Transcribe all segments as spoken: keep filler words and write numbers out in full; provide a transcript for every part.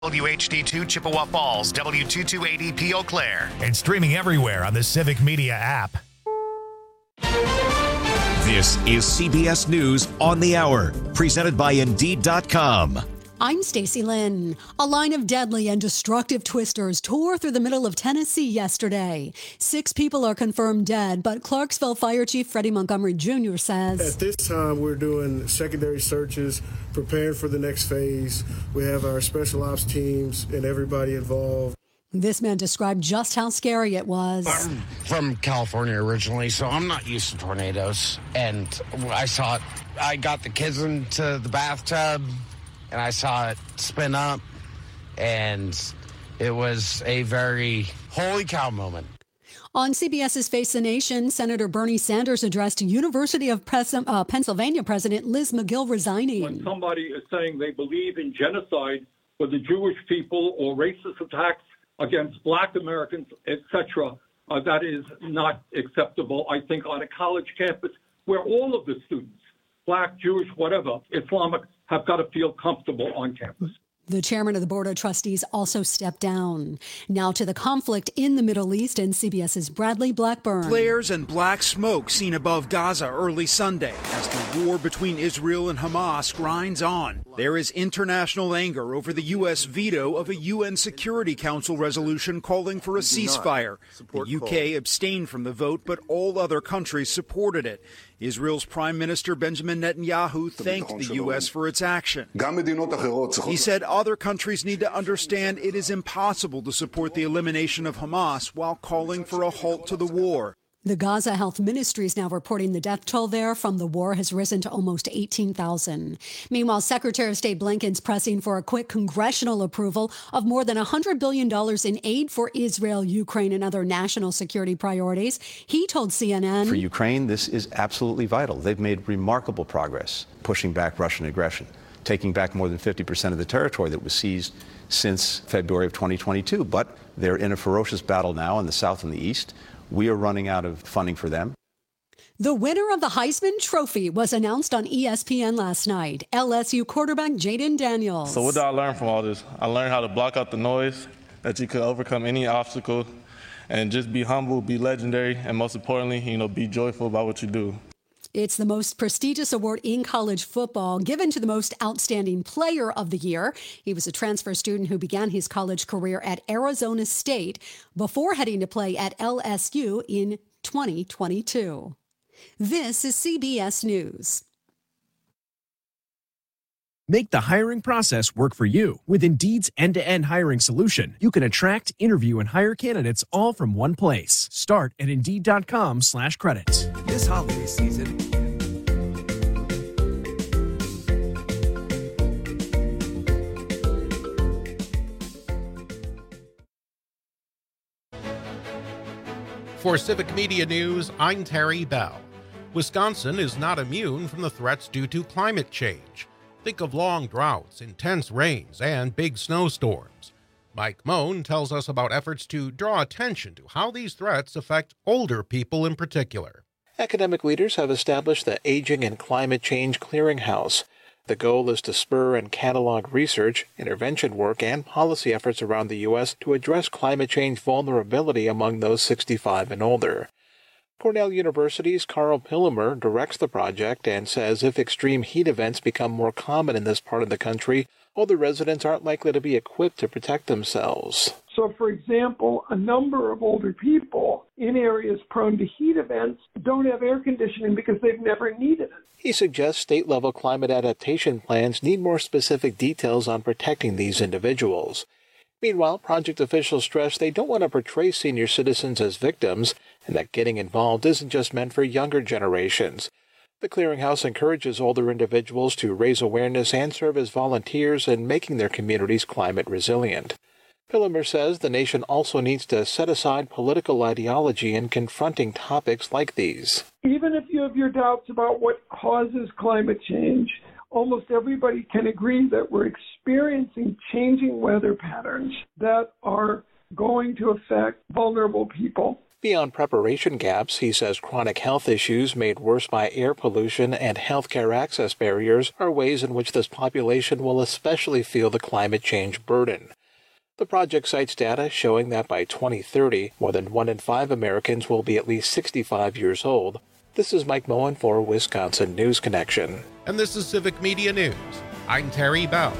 W H D two Chippewa Falls, W two two eight zero P Eau Claire, and streaming everywhere on the Civic Media app. This is C B S News on the Hour, presented by Indeed dot com. I'm Stacey Lynn. A line of deadly and destructive twisters tore through the middle of Tennessee yesterday. Six people are confirmed dead, but Clarksville Fire Chief Freddie Montgomery Junior says, at this time, we're doing secondary searches, preparing for the next phase. We have our special ops teams and everybody involved. This man described just how scary it was. I'm from California originally, so I'm not used to tornadoes. And I saw it. I got the kids into the bathtub, and I saw it spin up, and it was a very holy cow moment. On CBS's Face the Nation, Senator Bernie Sanders addressed University of Pres- uh, Pennsylvania President Liz McGill resigning. When somebody is saying they believe in genocide for the Jewish people or racist attacks against black Americans, et cetera, uh, that is not acceptable, I think, on a college campus where all of the students, black, Jewish, whatever, Islamic, have got to feel comfortable on campus. The chairman of the Board of Trustees also stepped down. Now to the conflict in the Middle East and CBS's Bradley Blackburn. Flares and black smoke seen above Gaza early Sunday as the war between Israel and Hamas grinds on. There is international anger over the U S veto of a U N Security Council resolution calling for a ceasefire. The U K abstained from the vote, but all other countries supported it. Israel's Prime Minister Benjamin Netanyahu thanked the U S for its action. He said other countries need to understand it is impossible to support the elimination of Hamas while calling for a halt to the war. The Gaza Health Ministry is now reporting the death toll there from the war has risen to almost eighteen thousand. Meanwhile, Secretary of State Blinken's pressing for a quick congressional approval of more than one hundred billion dollars in aid for Israel, Ukraine, and other national security priorities. He told C N N, for Ukraine, this is absolutely vital. They've made remarkable progress pushing back Russian aggression, taking back more than fifty percent of the territory that was seized since February of twenty twenty-two. But they're in a ferocious battle now in the south and the east. We are running out of funding for them. The winner of the Heisman Trophy was announced on E S P N last night. L S U quarterback Jaden Daniels. So what did I learn from all this? I learned how to block out the noise, that you could overcome any obstacle, and just be humble, be legendary, and most importantly, you know, be joyful about what you do. It's the most prestigious award in college football, given to the most outstanding player of the year. He was a transfer student who began his college career at Arizona State before heading to play at L S U in twenty twenty-two. This is C B S News. Make the hiring process work for you. With Indeed's end-to-end hiring solution, you can attract, interview, and hire candidates all from one place. Start at Indeed.com slash credit. This holiday season, for Civic Media News, I'm Terry Bell. Wisconsin is not immune from the threats due to climate change. Think of long droughts, intense rains, and big snowstorms. Mike Moan tells us about efforts to draw attention to how these threats affect older people in particular. Academic leaders have established the Aging and Climate Change Clearinghouse. The goal is to spur and catalog research, intervention work, and policy efforts around the U S to address climate change vulnerability among those sixty-five and older. Cornell University's Carl Pillemer directs the project and says if extreme heat events become more common in this part of the country, older residents aren't likely to be equipped to protect themselves. So, for example, a number of older people in areas prone to heat events don't have air conditioning because they've never needed it. He suggests state-level climate adaptation plans need more specific details on protecting these individuals. Meanwhile, project officials stress they don't want to portray senior citizens as victims and that getting involved isn't just meant for younger generations. The Clearinghouse encourages older individuals to raise awareness and serve as volunteers in making their communities climate resilient. Pillemer says the nation also needs to set aside political ideology in confronting topics like these. Even if you have your doubts about what causes climate change, almost everybody can agree that we're experiencing changing weather patterns that are going to affect vulnerable people. Beyond preparation gaps, he says chronic health issues made worse by air pollution and healthcare access barriers are ways in which this population will especially feel the climate change burden. The project cites data showing that by twenty thirty, more than one in five Americans will be at least sixty-five years old. This is Mike Moen for Wisconsin News Connection. And this is Civic Media News. I'm Terry Bell.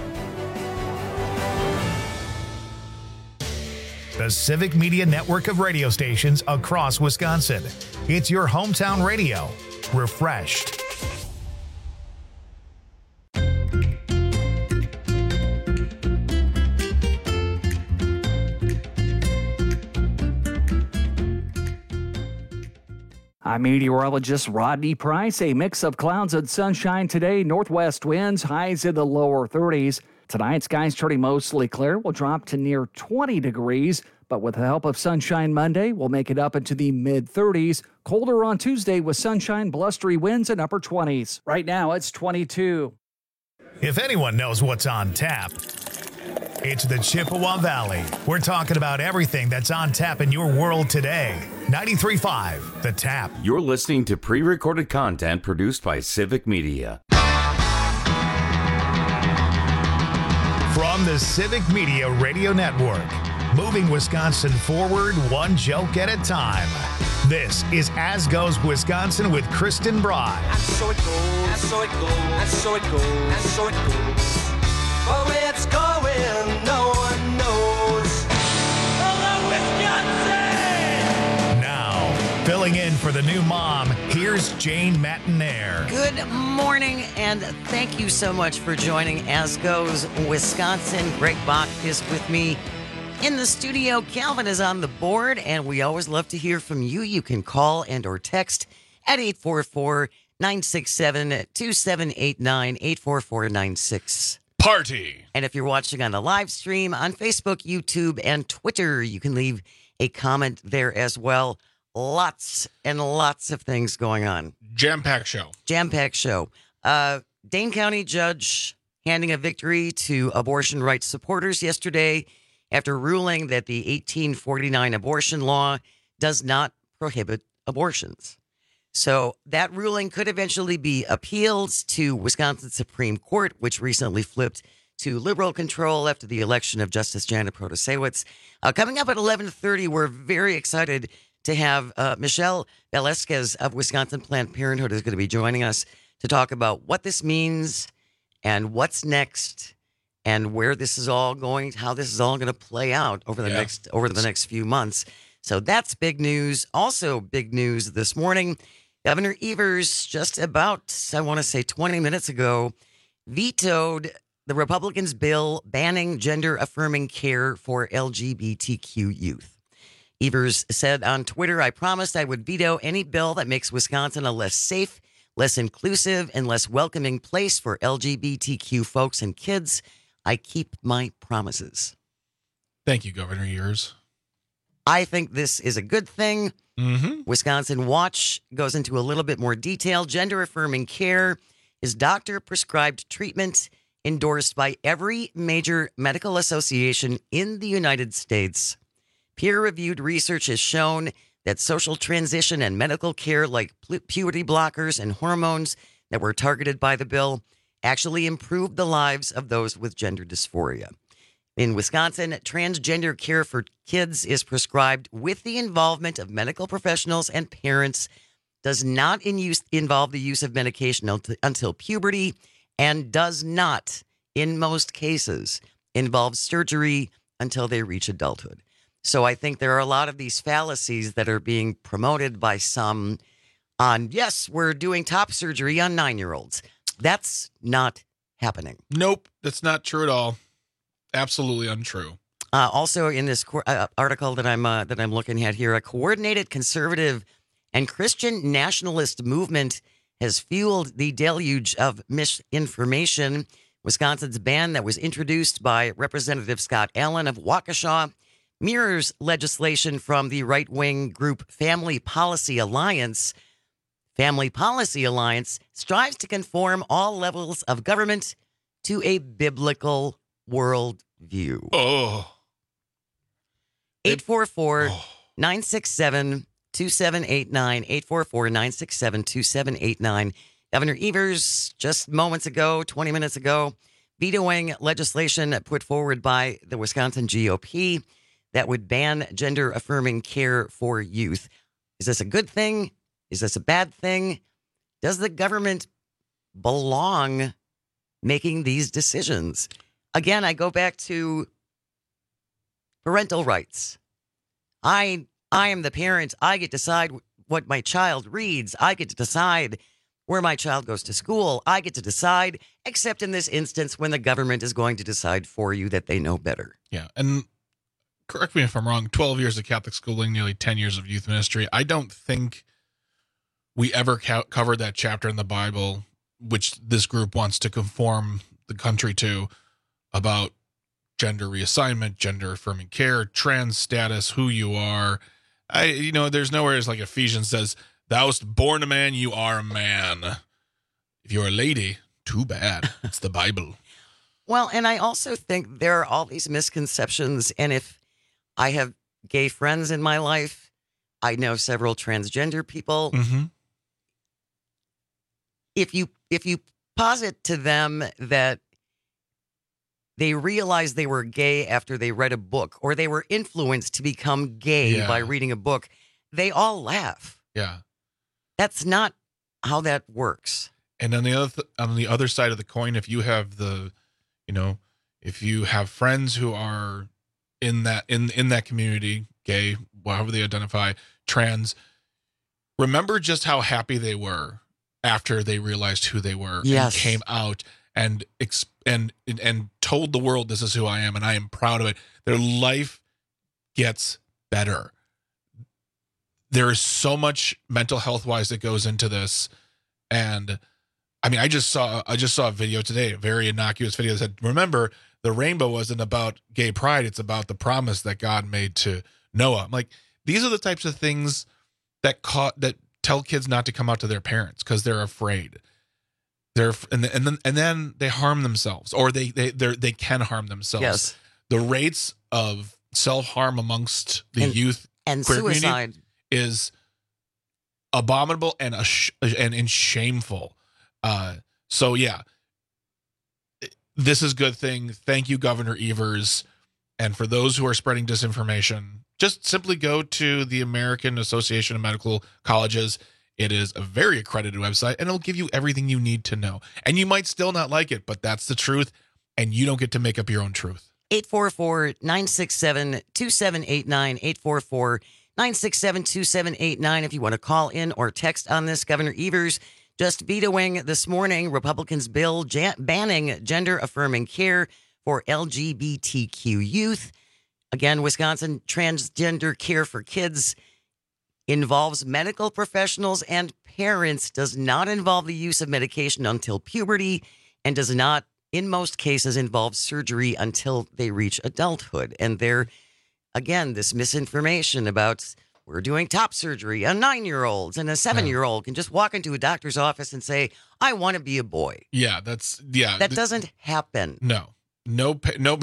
The Civic Media network of radio stations across Wisconsin. It's your hometown radio. Refreshed. I'm meteorologist Rodney Price. A mix of clouds and sunshine today. Northwest winds, highs in the lower thirties. Tonight, skies turning mostly clear. Will drop to near twenty degrees, but with the help of sunshine Monday, we'll make it up into the mid-thirties. Colder on Tuesday with sunshine, blustery winds, and upper twenties. Right now, it's twenty-two. If anyone knows what's on tap, it's the Chippewa Valley. We're talking about everything that's on tap in your world today. ninety-three point five, The Tap. You're listening to pre-recorded content produced by Civic Media. From the Civic Media Radio Network, moving Wisconsin forward one joke at a time. This is As Goes Wisconsin with Kristen Broad. And so it goes, and so it goes, and so it goes, and so it goes. But where it's going, no one knows. Hello, Wisconsin! Now, filling in for the new mom, here's Jane Matinaire. Good morning, and thank you so much for joining As Goes Wisconsin. Greg Bach is with me in the studio. Calvin is on the board, and we always love to hear from you. You can call and or text at eight four four, nine six seven, two seven eight nine, eight four four nine six. Party. And if you're watching on the live stream on Facebook, YouTube, and Twitter, you can leave a comment there as well. Lots and lots of things going on. Jam-packed show. Jam-packed show. Uh, Dane County judge handing a victory to abortion rights supporters yesterday after ruling that the eighteen forty-nine abortion law does not prohibit abortions. So that ruling could eventually be appealed to Wisconsin Supreme Court, which recently flipped to liberal control after the election of Justice Janet Protasiewicz. Uh, coming up at eleven thirty, we're very excited to have uh, Michelle Velasquez of Wisconsin Planned Parenthood is going to be joining us to talk about what this means and what's next and where this is all going, how this is all going to play out over the yeah. next over the next few months. So that's big news. Also big news this morning. Governor Evers, just about, I want to say twenty minutes ago, vetoed the Republicans' bill banning gender-affirming care for L G B T Q youth. Evers said on Twitter, "I promised I would veto any bill that makes Wisconsin a less safe, less inclusive, and less welcoming place for L G B T Q folks and kids. I keep my promises." Thank you, Governor Evers. I think this is a good thing. Mm-hmm. Wisconsin Watch goes into a little bit more detail. Gender-affirming care is doctor-prescribed treatment endorsed by every major medical association in the United States. Peer-reviewed research has shown that social transition and medical care like puberty blockers and hormones that were targeted by the bill actually improved the lives of those with gender dysphoria. In Wisconsin, transgender care for kids is prescribed with the involvement of medical professionals and parents, does not in use, involve the use of medication until puberty, and does not, in most cases, involve surgery until they reach adulthood. So I think there are a lot of these fallacies that are being promoted by some on, yes, we're doing top surgery on nine-year-olds. That's not happening. Nope, that's not true at all. Absolutely untrue. Uh, also, in this co- uh, article that I'm uh, that I'm looking at here, a coordinated conservative and Christian nationalist movement has fueled the deluge of misinformation. Wisconsin's ban that was introduced by Representative Scott Allen of Waukesha mirrors legislation from the right-wing group Family Policy Alliance. Family Policy Alliance strives to conform all levels of government to a biblical worldview. Oh. eight four four, nine six seven, two seven eight nine, eight four four, nine six seven, two seven eight nine. Governor Evers, just moments ago, twenty minutes ago, vetoing legislation put forward by the Wisconsin G O P that would ban gender-affirming care for youth. Is this a good thing? Is this a bad thing? Does the government belong making these decisions? Again, I go back to parental rights. I I am the parent. I get to decide what my child reads. I get to decide where my child goes to school. I get to decide, except in this instance when the government is going to decide for you that they know better. Yeah, and correct me if I'm wrong, twelve years of Catholic schooling, nearly ten years of youth ministry. I don't think we ever ca- covered that chapter in the Bible, which this group wants to conform the country to, about gender reassignment, gender affirming care, trans status, who you are. I, you know, there's nowhere it's like Ephesians says, "Thou wast born a man, you are a man." If you're a lady, too bad. It's the Bible. Well, and I also think there are all these misconceptions. And if I have gay friends in my life, I know several transgender people. Mm-hmm. If you if you posit to them that they realized they were gay after they read a book, or they were influenced to become gay Yeah. by reading a book, they all laugh. Yeah. That's not how that works. And on the other th- on the other side of the coin, if you have the, you know, if you have friends who are in that in in that community, gay, however they identify, trans, remember just how happy they were after they realized who they were Yes. and came out and ex- and and told the world, "This is who I am, and I am proud of it." Their life gets better. There is so much mental health wise that goes into this, and I mean, I just saw I just saw a video today, a very innocuous video that said, "Remember, the rainbow wasn't about gay pride; it's about the promise that God made to Noah." I'm like, these are the types of things that caught that tell kids not to come out to their parents because they're afraid. They're and and then and then they harm themselves, or they they they they can harm themselves. Yes. The rates of self harm amongst the And- youth and queer community suicide. is abominable and a sh- and, and shameful. Uh, so yeah, this is a good thing. Thank you, Governor Evers. And for those who are spreading disinformation, just simply go to the American Association of Medical Colleges. It is a very accredited website, and it'll give you everything you need to know. And you might still not like it, but that's the truth, and you don't get to make up your own truth. eight four four, nine six seven, two seven eight nine, eight four four, nine six seven, two seven eight nine. If you want to call in or text on this, Governor Evers just vetoing this morning Republicans' bill ja- banning gender-affirming care for L G B T Q youth. Again, Wisconsin transgender care for kids involves medical professionals and parents, does not involve the use of medication until puberty, and does not, in most cases, involve surgery until they reach adulthood. And there, again, this misinformation about we're doing top surgery on nine-year-olds, and a seven-year-old can just walk into a doctor's office and say, "I want to be a boy." Yeah, that's yeah. That th- doesn't happen. No, no, pa- no.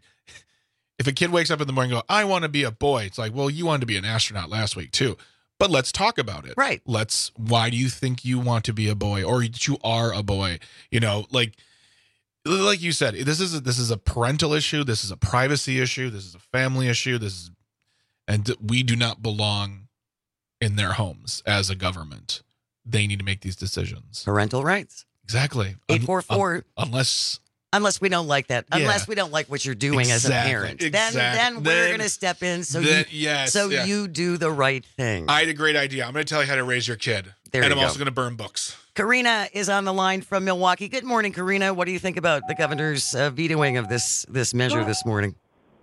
If a kid wakes up in the morning and go, "I want to be a boy," it's like, well, you wanted to be an astronaut last week too. But let's talk about it. Right. Let's. Why do you think you want to be a boy, or that you are a boy? You know, like, like you said, this is a, this is a parental issue. This is a privacy issue. This is a family issue. This is, and we do not belong in their homes as a government. They need to make these decisions. Parental rights. Exactly. eight four four Un- un- unless. Unless we don't like that. Yeah. Unless we don't like what you're doing as a Exactly, parent. Then exactly. then we're Then- going to step in so then- you yes, so yeah. you do the right thing. I had a great idea. I'm going to tell you how to raise your kid. There and you I'm go. also going to burn books. Karina is on the line from Milwaukee. Good morning, Karina. What do you think about the governor's uh, vetoing of this this measure this morning?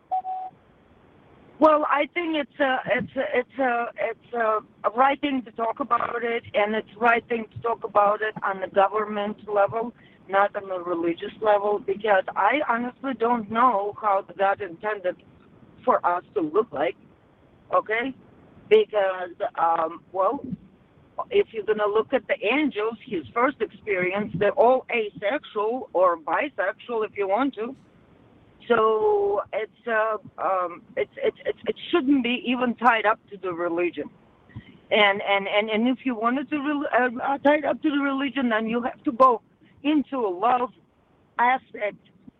Well, I think it's a it's a it's a it's a, a right thing to talk about it, and it's right thing to talk about it on the government level, not on the religious level, because I honestly don't know how God intended for us to look like. Okay, because um, well, if you're gonna look at the angels, his first experience, they're all asexual or bisexual, if you want to. So it's uh, um, it's, it's it's it shouldn't be even tied up to the religion. And and, and, and if you wanted to re- uh, tie it up to the religion, then you have to go into a love aspect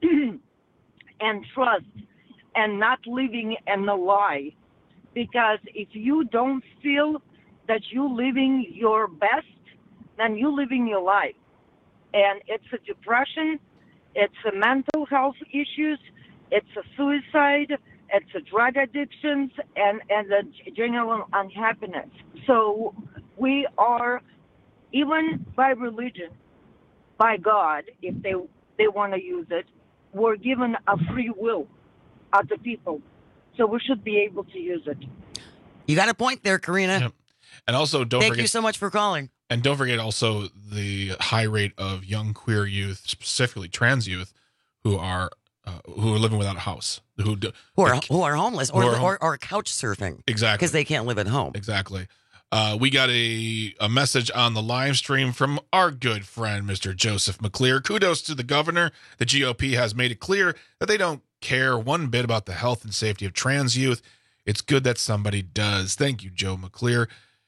and trust and not living in the lie. Because if you don't feel that you're living your best, then you're living your life. And it's a depression, it's a mental health issues, it's a suicide, it's a drug addictions, and, and a general unhappiness. So we are, even by religion, by God, if they they want to use it, we're given a free will of the people. So we should be able to use it. You got a point there, Karina. Yep. And also, don't Thank forget, you so much for calling. And don't forget also the high rate of young queer youth, specifically trans youth, who are uh, who are living without a house, who do, Who are, like, who are homeless or, who are home- or, or couch surfing. Exactly. Because they can't live at home. Exactly. Uh, we got a, a message on the live stream from our good friend, Mister Joseph McClear. Kudos to the governor. The G O P has made it clear that they don't care one bit about the health and safety of trans youth. It's good that somebody does. Thank you, Joe McClear.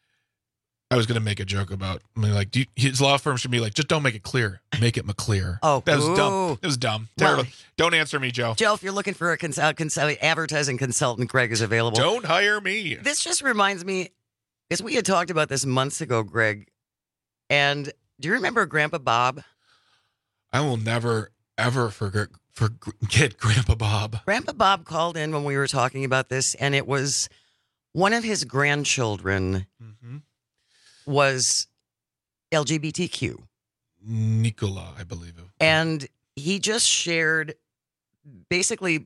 I was going to make a joke about, I mean, like, do you, his law firm should be like, just don't make it clear. Make it McClear. Oh, that was ooh. dumb. It was dumb. Terrible. Well, don't answer me, Joe. Joe, if you're looking for a cons- uh, cons- advertising consultant, Greg is available. Don't hire me. This just reminds me, because we had talked about this months ago, Greg. And do you remember Grandpa Bob? I will never, ever forget, forget Grandpa Bob. Grandpa Bob called in when we were talking about this, and it was one of his grandchildren mm-hmm. was L G B T Q. Nicola, I believe. And he just shared basically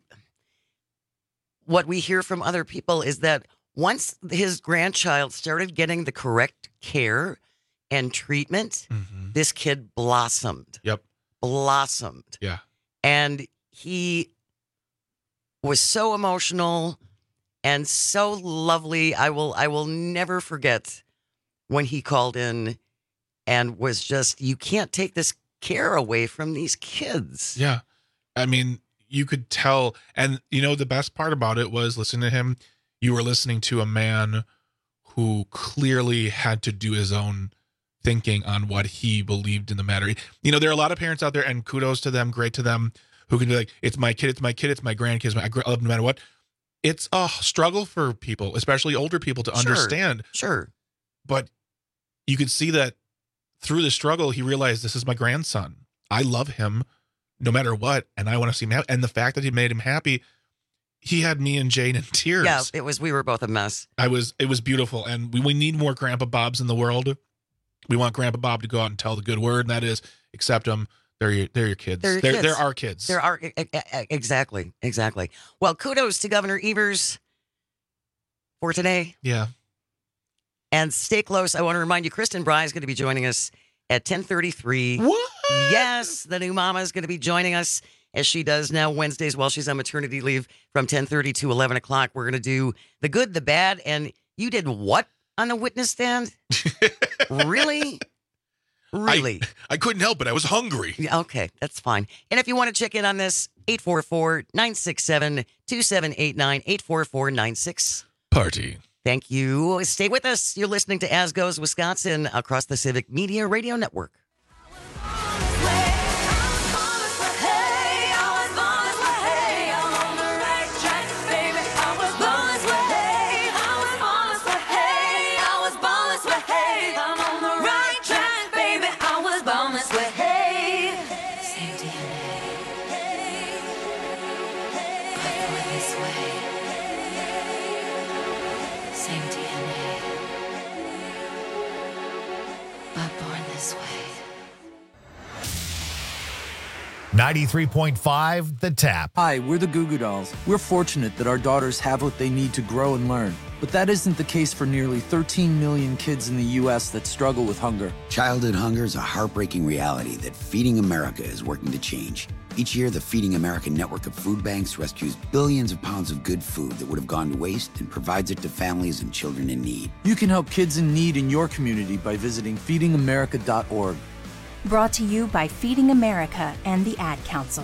what we hear from other people is that once his grandchild started getting the correct care and treatment, mm-hmm. this kid blossomed. Yep. Blossomed. Yeah. And he was so emotional and so lovely. I will I will never forget when he called in and was just, you can't take this care away from these kids. Yeah. I mean, you could tell. And, you know, the best part about it was listening to him. You were listening to a man who clearly had to do his own thinking on what he believed in the matter. You know, there are a lot of parents out there, and kudos to them, great to them, who can be like, it's my kid, it's my kid, it's my grandkids, I love them no matter what. It's a struggle for people, especially older people, to Sure, understand. Sure. But you could see that through the struggle, he realized, this is my grandson. I love him no matter what, and I want to see him happy. And the fact that he made him happy, he had me and Jane in tears. Yeah, it was, we were both a mess. I was, it was beautiful. And we, we need more Grandpa Bobs in the world. We want Grandpa Bob to go out and tell the good word, and that is accept them. They're your, they're your kids. They're, your they're, kids. they're our kids. They're our, e- e- exactly, exactly. Well, kudos to Governor Evers for today. Yeah. And stay close. I want to remind you, Kristen Bry is going to be joining us at ten thirty-three. What? Yes, the new mama is going to be joining us as she does now Wednesdays while she's on maternity leave from ten thirty to eleven o'clock. We're going to do the good, the bad, and you did what on the witness stand? Really? Really? I, I couldn't help it. I was hungry. Yeah, okay, that's fine. And if you want to check in on this, eight four four, nine six seven, two seven eight nine, eight four four nine six. Party. Thank you. Stay with us. You're listening to As Goes Wisconsin across the Civic Media Radio Network. ninety-three point five The Tap. Hi, we're the Goo Goo Dolls. We're fortunate that our daughters have what they need to grow and learn. But that isn't the case for nearly thirteen million kids in the U S that struggle with hunger. Childhood hunger is a heartbreaking reality that Feeding America is working to change. Each year, the Feeding America network of food banks rescues billions of pounds of good food that would have gone to waste and provides it to families and children in need. You can help kids in need in your community by visiting feeding america dot org. Brought to you by Feeding America and the Ad Council.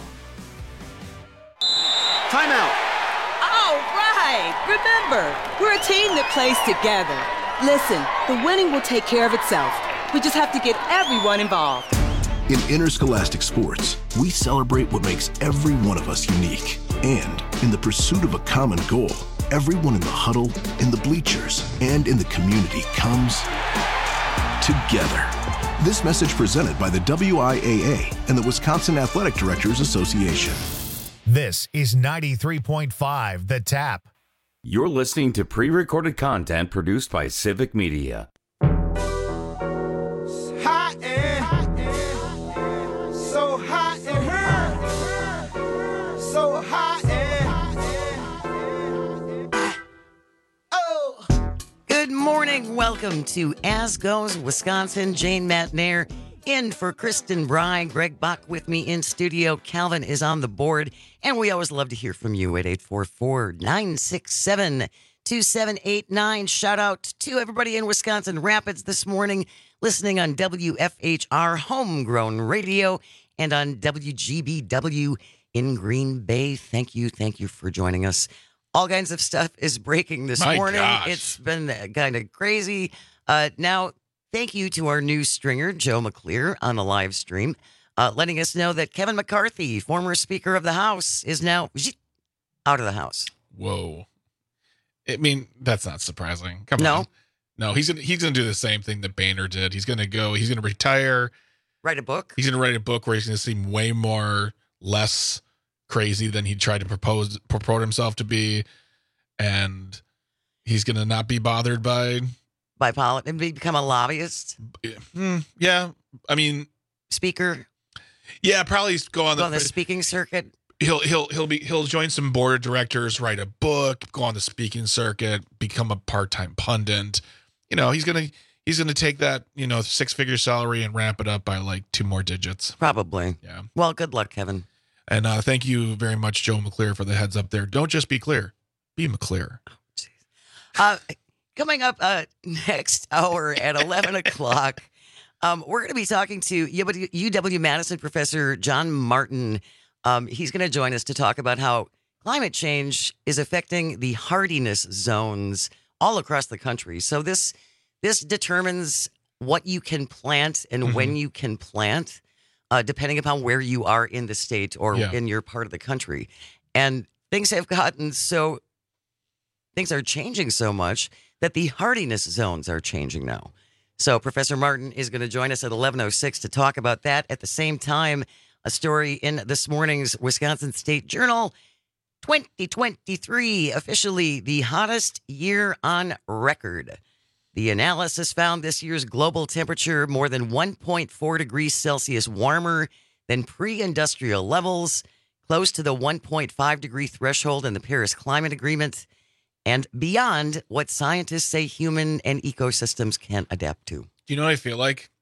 Time out. All right. Remember, we're a team that plays together. Listen, the winning will take care of itself. We just have to get everyone involved. In interscholastic sports, we celebrate what makes every one of us unique. And in the pursuit of a common goal, everyone in the huddle, in the bleachers, and in the community comes together. This message presented by the W I A A and the Wisconsin Athletic Directors Association. This is ninety-three point five The Tap. You're listening to pre-recorded content produced by Civic Media. Hot and so hot and so hot and oh. Good morning. Welcome to As Goes Wisconsin. Jane Matnair in for Kristen Bry. Greg Bach with me in studio. Calvin is on the board. And we always love to hear from you at eight four four, nine six seven, two seven eight nine. Shout out to everybody in Wisconsin Rapids this morning, listening on W F H R Homegrown Radio and on W G B W in Green Bay. Thank you. Thank you for joining us. All kinds of stuff is breaking this My morning. gosh. It's been kind of crazy. Uh, now, thank you to our news stringer, Joe McClear, on the live stream. Uh, letting us know that Kevin McCarthy, former Speaker of the House, is now out of the House. Whoa. I mean, that's not surprising. Come No. on. No, he's gonna he's gonna do the same thing that Boehner did. He's gonna go, he's gonna retire. Write a book? He's gonna write a book where he's gonna seem way more less crazy than he tried to propose purport himself to be. And he's gonna not be bothered by By polit- and become a lobbyist? Mm, yeah. I mean, Speaker? Yeah, probably go on the, Go on the speaking circuit. He'll he'll he'll be he'll join some board of directors, write a book, go on the speaking circuit, become a part-time pundit. You know, he's gonna he's gonna take that, you know, six-figure salary and ramp it up by like two more digits. Probably. Yeah. Well, good luck, Kevin. And uh, thank you very much, Joe McClear, for the heads up there. Don't just be clear, be McClear. Uh, coming up uh, next hour at eleven o'clock. Um, we're going to be talking to U W Madison professor John Martin. Um, he's going to join us to talk about how climate change is affecting the hardiness zones all across the country. So this this determines what you can plant and Mm-hmm. when you can plant, uh, depending upon where you are in the state or Yeah. in your part of the country. And things have gotten so, things are changing so much that the hardiness zones are changing now. So Professor Martin is going to join us at eleven oh six to talk about that. At the same time, a story in this morning's Wisconsin State Journal, twenty twenty-three, officially the hottest year on record. The analysis found this year's global temperature more than one point four degrees Celsius warmer than pre-industrial levels, close to the one point five degree threshold in the Paris Climate Agreement, and beyond what scientists say human and ecosystems can adapt to. Do you know what I feel like?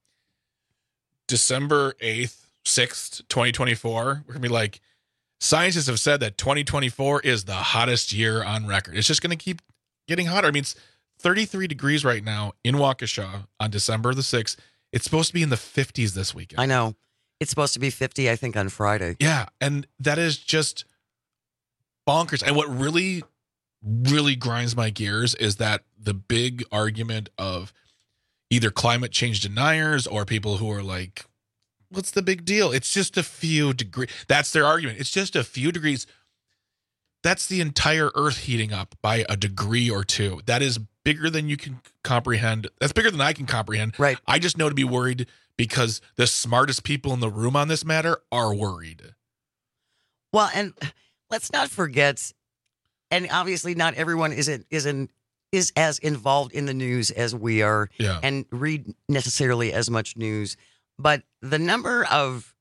December eighth, sixth, twenty twenty-four, we're going to be like, scientists have said that twenty twenty-four is the hottest year on record. It's just going to keep getting hotter. I mean, it's thirty-three degrees right now in Waukesha on December the sixth. It's supposed to be in the fifties this weekend. I know. It's supposed to be fifty, I think, on Friday. Yeah, and that is just bonkers. And what really, really grinds my gears is that the big argument of either climate change deniers or people who are like, what's the big deal? It's just a few degrees. That's their argument. It's just a few degrees. That's the entire Earth heating up by a degree or two. That is bigger than you can comprehend. That's bigger than I can comprehend. Right. I just know to be worried because the smartest people in the room on this matter are worried. Well, and let's not forget, and obviously not everyone is in, is in, is as involved in the news as we are, Yeah. and read necessarily as much news, but the number of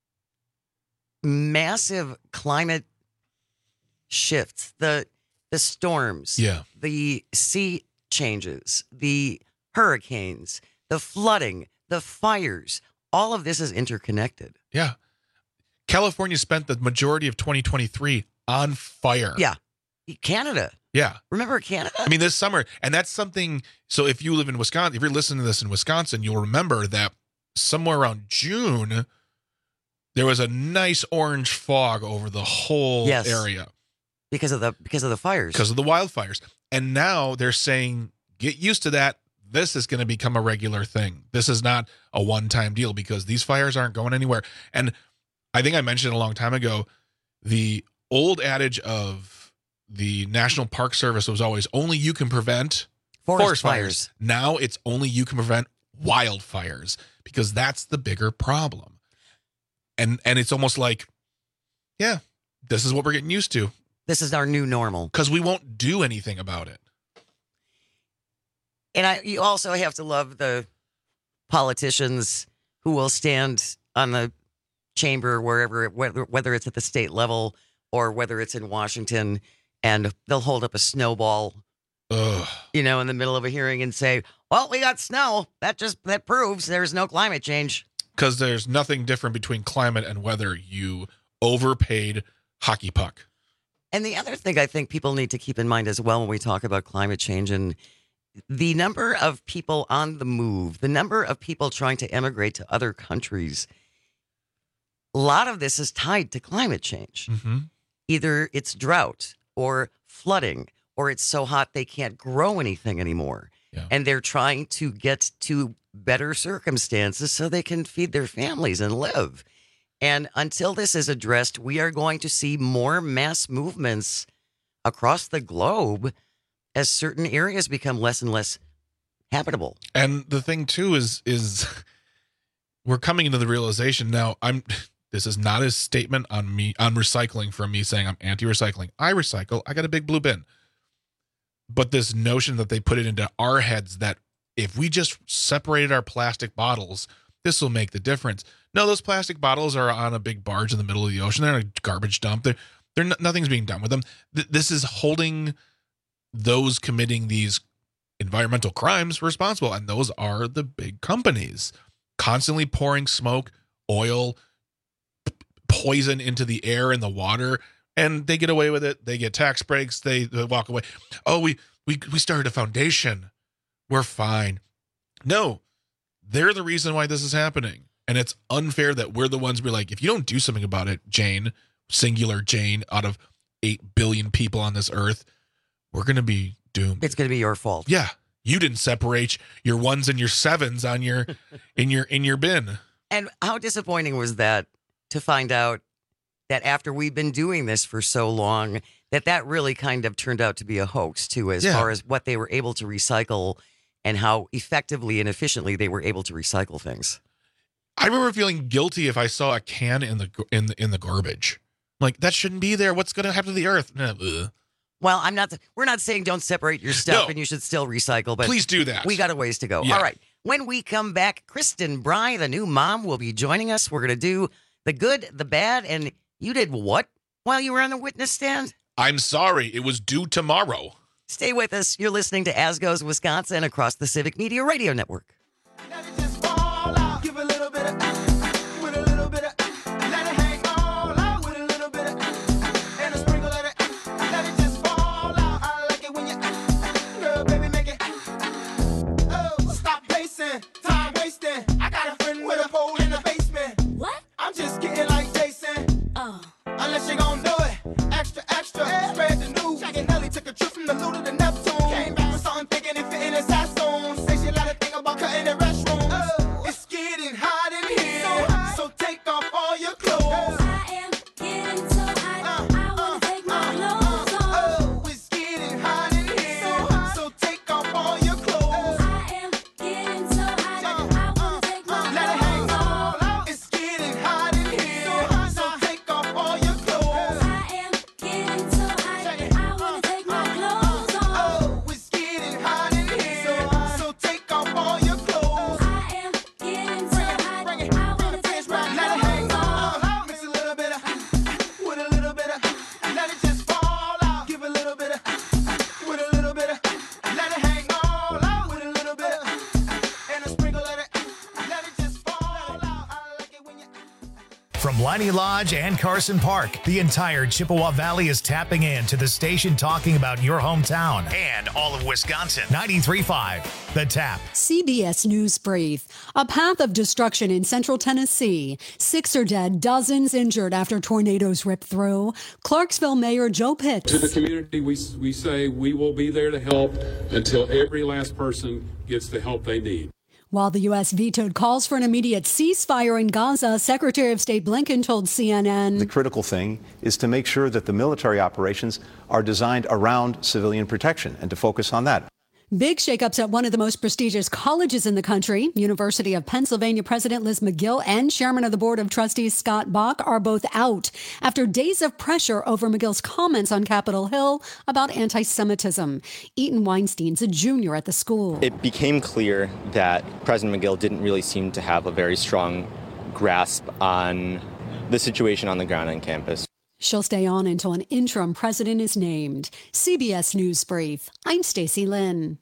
massive climate shifts, the the storms, Yeah. the sea changes, the hurricanes, the flooding, the fires, all of this is interconnected. Yeah. California spent the majority of twenty twenty-three on fire. Yeah. Canada. Yeah. Remember Canada? I mean, this summer, and that's something. So if you live in Wisconsin, if you're listening to this in Wisconsin, you'll remember that somewhere around June, there was a nice orange fog over the whole Yes. area Because of the because of the fires. because of the wildfires. And now they're saying, get used to that. this is going to become a regular thing. This is not a one-time deal because these fires aren't going anywhere. And I think I mentioned a long time ago, the old adage of the National Park Service was always only you can prevent forest, forest fires. fires. Now it's only you can prevent wildfires because that's the bigger problem. And and it's almost like, yeah, this is what we're getting used to. This is our new normal. Because we won't do anything about it. And I, you also have to love the politicians who will stand on the chamber, wherever, whether, whether it's at the state level or whether it's in Washington, and they'll hold up a snowball, Ugh. you know, in the middle of a hearing and say, well, we got snow. That just, that proves there's no climate change. Because there's nothing different between climate and weather. You overpaid hockey puck. And the other thing I think people need to keep in mind as well when we talk about climate change and the number of people on the move, the number of people trying to emigrate to other countries, a lot of this is tied to climate change. Mm-hmm. Either it's drought or flooding, or it's so hot they can't grow anything anymore. Yeah. And they're trying to get to better circumstances so they can feed their families and live. And until this is addressed, we are going to see more mass movements across the globe as certain areas become less and less habitable. And the thing too is is we're coming into the realization now. I'm this is not a statement on me on recycling from me saying I'm anti-recycling. I recycle. I got a big blue bin. But this notion that they put it into our heads that if we just separated our plastic bottles, this will make the difference. No, those plastic bottles are on a big barge in the middle of the ocean. They're in a garbage dump. They're, they're n- nothing's being done with them. Th- this is holding those committing these environmental crimes responsible, and those are the big companies constantly pouring smoke, oil, p- poison into the air and the water, and they get away with it. They get tax breaks. They, they walk away. Oh, we we we started a foundation. We're fine. No, they're the reason why this is happening, and it's unfair that we're the ones be like, if you don't do something about it, Jane, singular Jane, out of eight billion people on this earth, we're going to be doomed. It's going to be your fault. Yeah. You didn't separate your ones and your sevens on your in your in your bin. And how disappointing was that to find out that after we've been doing this for so long, that that really kind of turned out to be a hoax too, as Yeah. far as what they were able to recycle and how effectively and efficiently they were able to recycle things. I remember feeling guilty if I saw a can in the in the, in the garbage. Like, that shouldn't be there. What's going to happen to the earth? Ugh. Well, I'm not. We're not saying don't separate your stuff No. and you should still recycle, but Please do that. We got a ways to go. Yeah. All right. When we come back, Kristen Bry, the new mom, will be joining us. We're going to do the good, the bad, and you did what while you were on the witness stand? I'm sorry. It was due tomorrow. Stay with us. You're listening to As Goes Wisconsin across the Civic Media Radio Network. Time wasting. I got a friend with a pole in the basement. What? I'm just getting like Jason. Oh. Unless you gon' do it. Extra, extra. Yeah. Spread the news. Shaq and Nelly took a trip from the Luda to Neptune. Came back with something thinking it fit in his ass zone. Say she let her think about cutting Leinie Lodge and Carson Park, the entire Chippewa Valley is tapping in to the station talking about your hometown and all of Wisconsin. ninety-three point five, The Tap. C B S News Brief. A path of destruction in central Tennessee. Six are dead, dozens injured after tornadoes ripped through. Clarksville Mayor Joe Pitts. To the community, we, we say we will be there to help until every last person gets the help they need. While the U S vetoed calls for an immediate ceasefire in Gaza, Secretary of State Blinken told C N N. The critical thing is to make sure that the military operations are designed around civilian protection and to focus on that. Big shakeups at one of the most prestigious colleges in the country. University of Pennsylvania President Liz McGill and Chairman of the Board of Trustees Scott Bach are both out after days of pressure over McGill's comments on Capitol Hill about anti-Semitism. Eaton Weinstein's a junior at the school. It became clear that President McGill didn't really seem to have a very strong grasp on the situation on the ground on campus. She'll stay on until an interim president is named. C B S News Brief. I'm Stacey Lynn.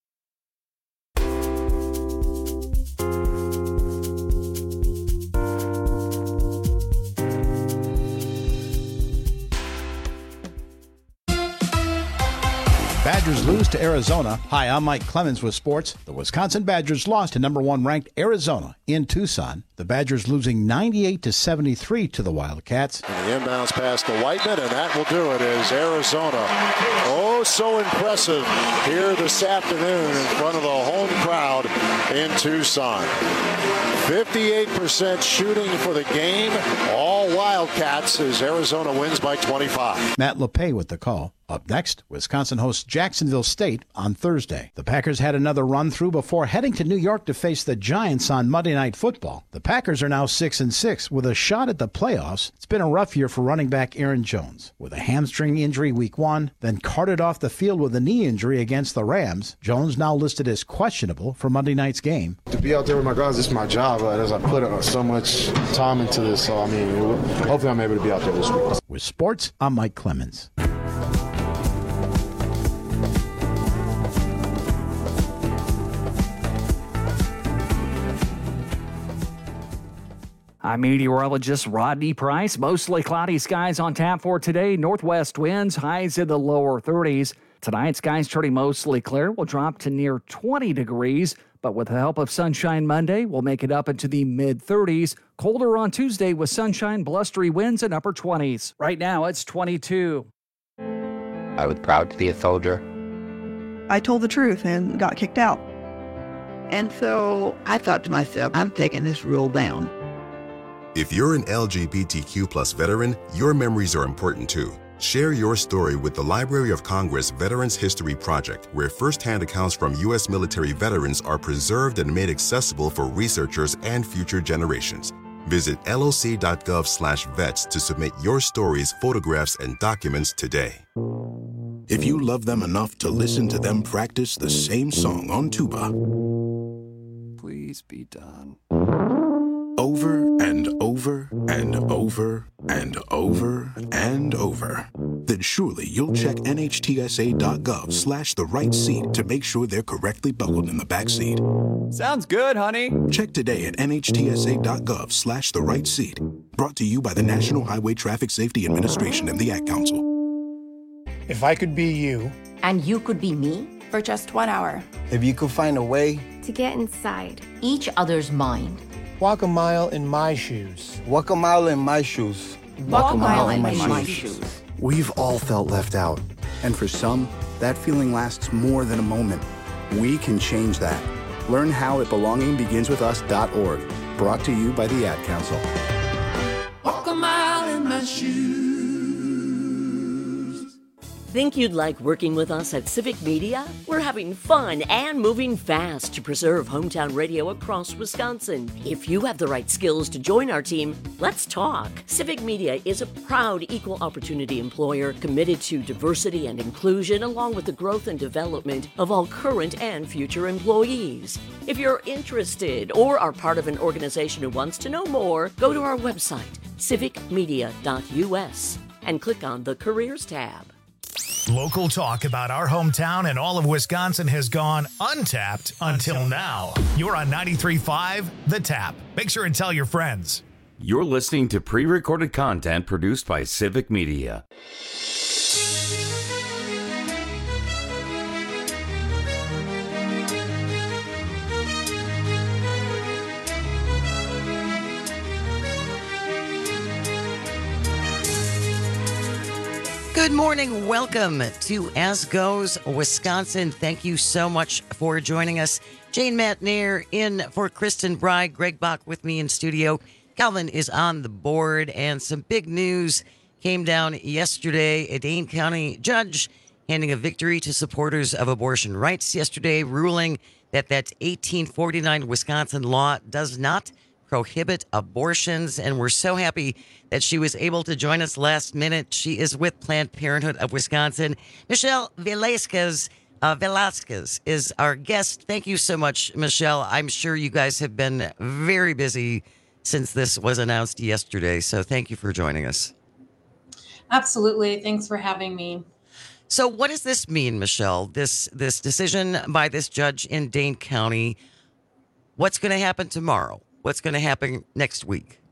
Badgers lose to Arizona. Hi, I'm Mike Clemens with sports. The Wisconsin Badgers lost to number one ranked Arizona in Tucson. The Badgers losing ninety-eight to seventy-three to the Wildcats. And the inbounds pass to Whiteman, and that will do it as Arizona. Oh, so impressive here this afternoon in front of the home crowd in Tucson. fifty-eight percent shooting for the game. All Wildcats as Arizona wins by twenty-five. Matt LePay with the call. Up next, Wisconsin hosts Jacksonville State on Thursday. The Packers had another run-through before heading to New York to face the Giants on Monday Night Football. The Packers are now six and six with a shot at the playoffs. It's been a rough year for running back Aaron Jones. With a hamstring injury week one, then carted off the field with a knee injury against the Rams, Jones now listed as questionable for Monday night's game. To be out there with my guys, this is my job. Uh, as I put uh, so much time into this, so I mean, hopefully I'm able to be out there this week. With sports, I'm Mike Clemens. I'm meteorologist Rodney Price. Mostly cloudy skies on tap for today. Northwest winds, highs in the lower thirties. Tonight, skies turning mostly clear. Will drop to near twenty degrees, but with the help of sunshine Monday, we'll make it up into the mid-thirties. Colder on Tuesday with sunshine, blustery winds, and upper twenties. Right now, it's twenty-two. I was proud to be a soldier. I told the truth and got kicked out. And so I thought to myself, I'm taking this rule down. If you're an L G B T Q plus veteran, your memories are important too. Share your story with the Library of Congress Veterans History Project, where firsthand accounts from U S military veterans are preserved and made accessible for researchers and future generations. Visit loc.gov slash vets to submit your stories, photographs, and documents today. If you love them enough to listen to them practice the same song on tuba, please be done. Over and over and over and over and over, then surely you'll check nhtsa.gov slash the right seat to make sure they're correctly buckled in the back seat. Sounds good, honey. Check today at nhtsa.gov slash the right seat. Brought to you by the National Highway Traffic Safety Administration and the Ad Council. If I could be you. And you could be me for just one hour. If you could find a way to get inside each other's mind. Walk a mile in my shoes. Walk a mile in my shoes. Walk a mile in my, my shoes. shoes. We've all felt left out. And for some, that feeling lasts more than a moment. We can change that. Learn how at belonging begins with us dot org. Brought to you by the Ad Council. Walk a mile in my shoes. Think you'd like working with us at Civic Media? We're having fun and moving fast to preserve hometown radio across Wisconsin. If you have the right skills to join our team, let's talk. Civic Media is a proud equal opportunity employer committed to diversity and inclusion along with the growth and development of all current and future employees. If you're interested or are part of an organization who wants to know more, go to our website, civic media dot u s, and click on the Careers tab. Local talk about our hometown and all of Wisconsin has gone untapped until now. You're on ninety-three point five The Tap. Make sure and tell your friends. You're listening to pre-recorded content produced by Civic Media. Good morning. Welcome to As Goes Wisconsin. Thank you so much for joining us. Jane Matnier in for Kristen Bride. Greg Bach with me in studio. Calvin is on the board, and some big news came down yesterday. A Dane County judge handing a victory to supporters of abortion rights yesterday, ruling that that eighteen forty-nine Wisconsin law does not prohibit abortions. And we're so happy that she was able to join us last minute. She is with Planned Parenthood of Wisconsin. Michelle Velasquez, uh, Velasquez is our guest. Thank you so much, Michelle. I'm sure you guys have been very busy since this was announced yesterday. So thank you for joining us. Absolutely. Thanks for having me. So what does this mean, Michelle? This this decision by this judge in Dane County, what's going to happen tomorrow? What's going to happen next week?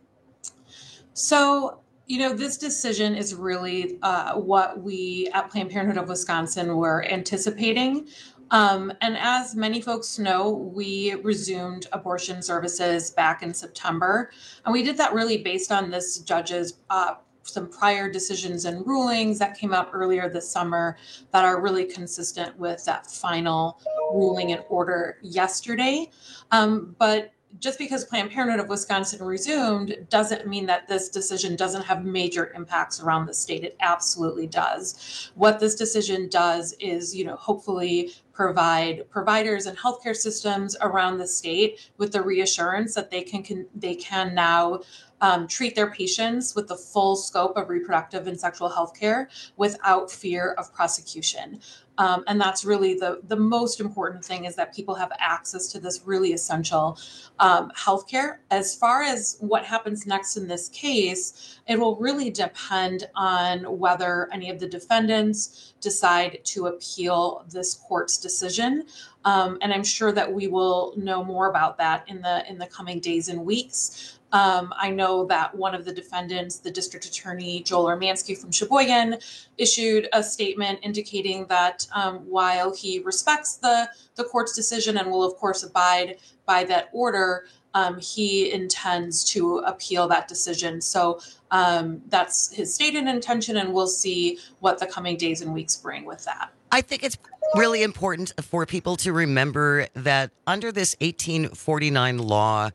So, you know, this decision is really uh, what we at Planned Parenthood of Wisconsin were anticipating. Um, and as many folks know, we resumed abortion services back in September. And we did that really based on this judge's uh, some prior decisions and rulings that came out earlier this summer that are really consistent with that final ruling and order yesterday. Um, but just because Planned Parenthood of Wisconsin resumed doesn't mean that this decision doesn't have major impacts around the state. It absolutely does. What this decision does is, you know, hopefully provide providers and healthcare systems around the state with the reassurance that they can, can they can now um, treat their patients with the full scope of reproductive and sexual health care without fear of prosecution. Um, and that's really the, the most important thing, is that people have access to this really essential um, healthcare. As far as what happens next in this case, it will really depend on whether any of the defendants decide to appeal this court's decision. Um, and I'm sure that we will know more about that in the in the coming days and weeks. Um, I know that one of the defendants, the district attorney, Joel Ermansky from Sheboygan, issued a statement indicating that um, while he respects the, the court's decision and will, of course, abide by that order, um, he intends to appeal that decision. So um, that's his stated intention, and we'll see what the coming days and weeks bring with that. I think it's really important for people to remember that under this eighteen forty-nine law,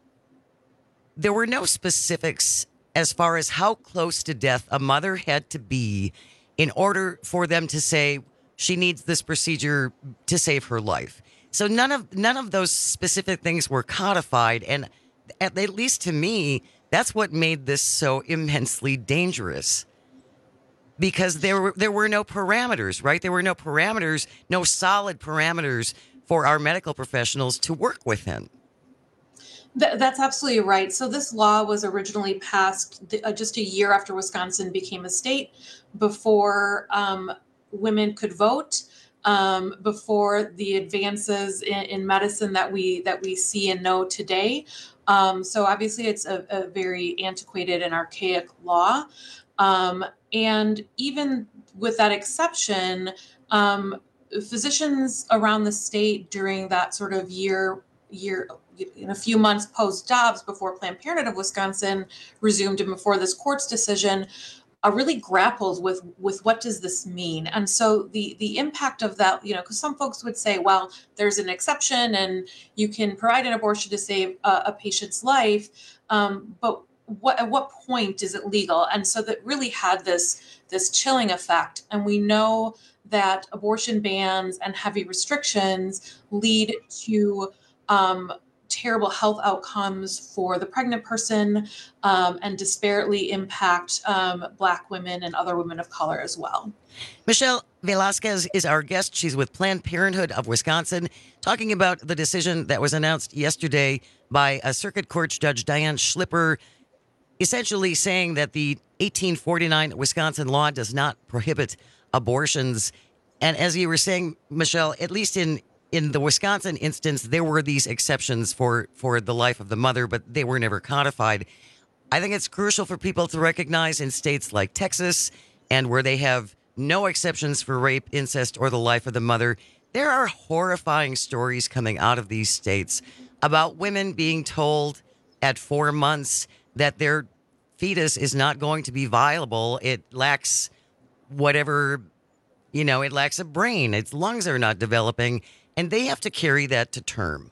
there were no specifics as far as how close to death a mother had to be in order for them to say she needs this procedure to save her life. So none of none of those specific things were codified. And at, at least to me, that's what made this so immensely dangerous. Because there were there were no parameters, right? There were no parameters, no solid parameters for our medical professionals to work within. Th- that's absolutely right. So this law was originally passed th- uh, just a year after Wisconsin became a state, before um, women could vote, um, before the advances in, in medicine that we that we see and know today. Um, so obviously, it's a, a very antiquated and archaic law. Um, and even with that exception, um, physicians around the state during that sort of year year. in a few months post-Dobbs, before Planned Parenthood of Wisconsin resumed and before this court's decision, uh, really grappled with, with what does this mean? And so the the impact of that, you know, because some folks would say, well, there's an exception and you can provide an abortion to save a, a patient's life, um, but what at what point is it legal? And so that really had this this chilling effect. And we know that abortion bans and heavy restrictions lead to um, terrible health outcomes for the pregnant person, um, and disparately impact um, Black women and other women of color as well. Michelle Velasquez is our guest. She's with Planned Parenthood of Wisconsin, talking about the decision that was announced yesterday by a Circuit Court Judge Diane Schlipper, essentially saying that the eighteen forty-nine Wisconsin law does not prohibit abortions. And as you were saying, Michelle, at least in in the Wisconsin instance, there were these exceptions for, for the life of the mother, but they were never codified. I think it's crucial for people to recognize in states like Texas and where they have no exceptions for rape, incest, or the life of the mother, there are horrifying stories coming out of these states about women being told at four months that their fetus is not going to be viable. It lacks whatever, you know, it lacks a brain. Its lungs are not developing, and they have to carry that to term.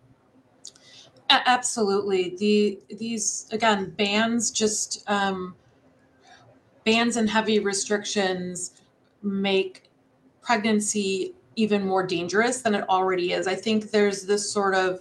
A- absolutely. The these again bans just um, bans and heavy restrictions make pregnancy even more dangerous than it already is. I think there's this sort of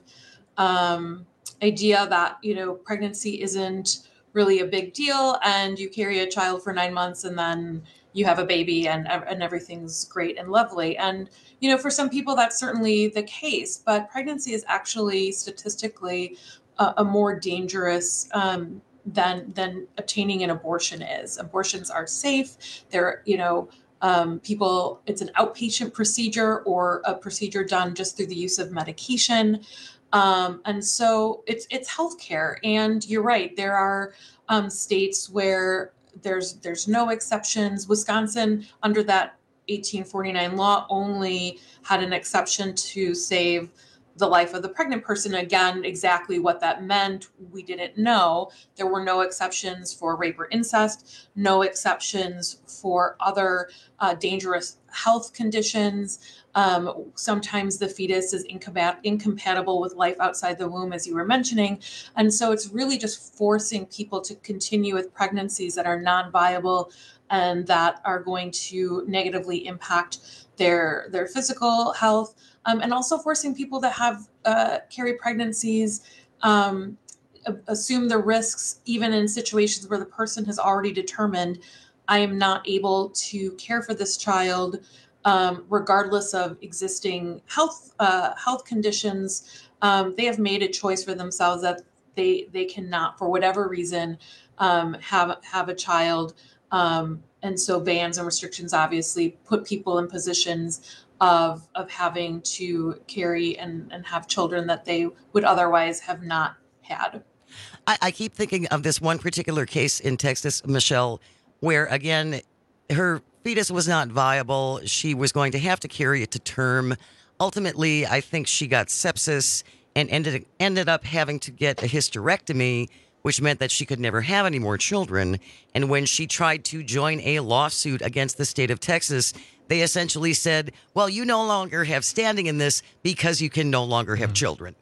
um, idea that, you know, pregnancy isn't really a big deal and you carry a child for nine months and then you have a baby and, and everything's great and lovely. And, you know, for some people that's certainly the case, but pregnancy is actually statistically a, a more dangerous um, than, than obtaining an abortion is. Abortions are safe. They're, you know, Um, people, it's an outpatient procedure or a procedure done just through the use of medication. Um, and so it's it's healthcare. And you're right, there are um, states where there's there's no exceptions. Wisconsin, under that eighteen forty-nine law, only had an exception to save the life of the pregnant person. Again, exactly what that meant, we didn't know. There were no exceptions for rape or incest, no exceptions for other uh, dangerous health conditions. Um, sometimes the fetus is incompat- incompatible with life outside the womb, as you were mentioning. And so it's really just forcing people to continue with pregnancies that are non-viable and that are going to negatively impact their, their physical health. Um, and also forcing people that have uh, carry pregnancies, um, assume the risks, even in situations where the person has already determined, I am not able to care for this child, um, regardless of existing health uh, health conditions. Um, they have made a choice for themselves that they they cannot, for whatever reason, um, have have a child. Um, and so bans and restrictions obviously put people in positions of of having to carry and, and have children that they would otherwise have not had. I, I keep thinking of this one particular case in Texas, Michelle, where, again, her fetus was not viable. She was going to have to carry it to term. Ultimately, I think she got sepsis and ended ended up having to get a hysterectomy, which meant that she could never have any more children. And when she tried to join a lawsuit against the state of Texas, they essentially said, well, you no longer have standing in this because you can no longer have children.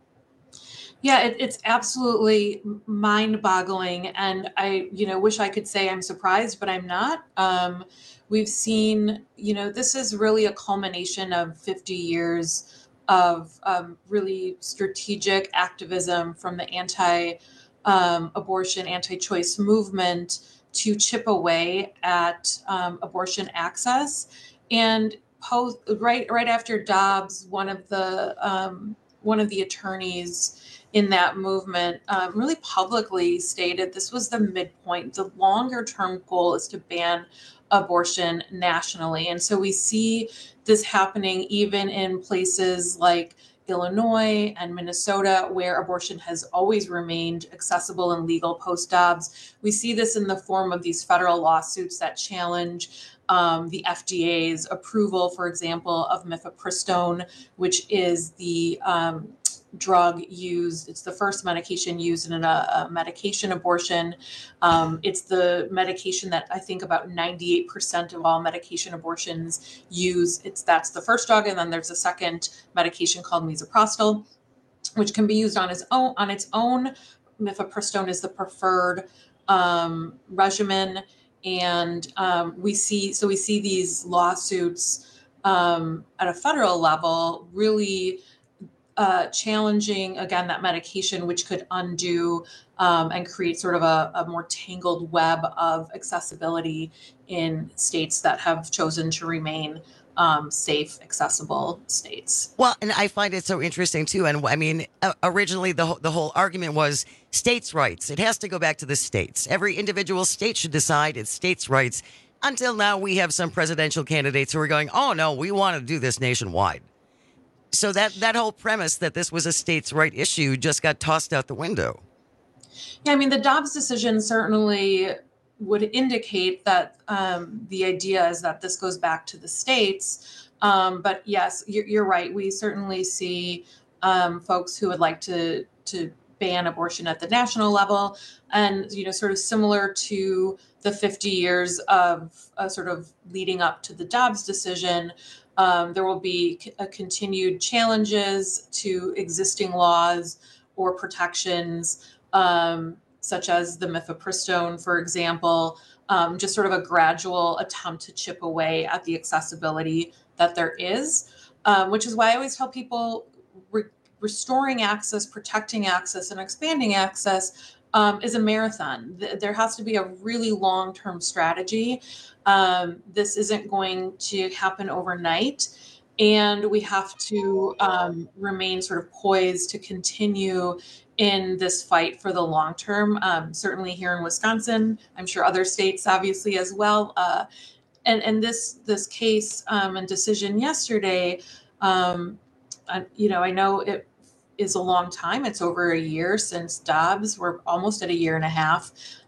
Yeah, it, it's absolutely mind-boggling. And I, you know, wish I could say I'm surprised, but I'm not. Um, we've seen, you know, this is really a culmination of fifty years of um, really strategic activism from the anti um, abortion, anti-choice movement to chip away at um, abortion access. And post, right right after Dobbs, one of the um, one of the attorneys in that movement um, really publicly stated this was the midpoint. The longer term goal is to ban abortion nationally. And so we see this happening even in places like Illinois and Minnesota, where abortion has always remained accessible and legal post-Dobbs. We see this in the form of these federal lawsuits that challenge um, the F D A's approval, for example, of mifepristone, which is the um, drug used. It's the first medication used in a, a medication abortion. Um, it's the medication that I think about ninety-eight percent of all medication abortions use. It's that's the first drug, and then there's a second medication called misoprostol, which can be used on its own. On its own, mifepristone is the preferred um, regimen, and um, we see so we see these lawsuits um, at a federal level really. Uh, challenging, again, that medication, which could undo um, and create sort of a, a more tangled web of accessibility in states that have chosen to remain um, safe, accessible states. Well, and I find it so interesting, too. And I mean, uh, originally, the, the whole argument was states' rights. It has to go back to the states. Every individual state should decide its states' rights. Until now, we have some presidential candidates who are going, oh, no, we want to do this nationwide. So that, that whole premise that this was a states' right issue just got tossed out the window. Yeah, I mean, the Dobbs decision certainly would indicate that um, the idea is that this goes back to the states. Um, but yes, you're, you're right. We certainly see um, folks who would like to to ban abortion at the national level, and you know, sort of similar to the fifty years of uh, sort of leading up to the Dobbs decision. Um, there will be c- a continued challenges to existing laws or protections, um, such as the mifepristone, for example, um, just sort of a gradual attempt to chip away at the accessibility that there is, um, which is why I always tell people re- restoring access, protecting access, and expanding access um, is a marathon. Th- there has to be a really long-term strategy. Um, this isn't going to happen overnight, and we have to um, remain sort of poised to continue in this fight for the long term. Um, certainly here in Wisconsin, I'm sure other states obviously as well. Uh, and and this this case um, and decision yesterday, um, I, you know, I know it is a long time. It's over a year since Dobbs. We're almost at a year and a half,